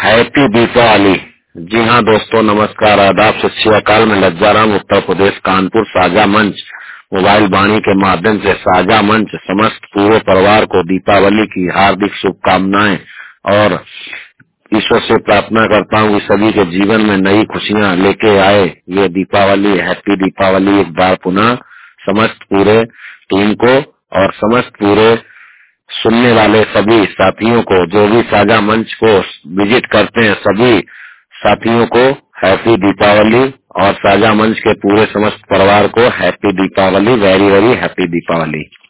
Happy Deepawali. जी हाँ दोस्तों, नमस्कार, आदाब, सत श्री अकाल। मैं लज्जाराम, उत्तर प्रदेश, कानपुर, साझा मंच मोबाइल वाणी के माध्यम से साझा मंच समस्त पूरे परिवार को दीपावली की हार्दिक शुभकामनाएं और ईश्वर से प्रार्थना करता हूँ कि सभी के जीवन में नई खुशियाँ लेके आए। ये दीपावली, हैप्पी दीपावली एक बार पुनः समस्त पूरे टीम को और समस्त पूरे सुनने वाले सभी साथियों को, जो भी साझा मंच को विजिट करते हैं, सभी साथियों को हैप्पी दीपावली और साझा मंच के पूरे समस्त परिवार को happy Deepavali, very very happy Deepawali.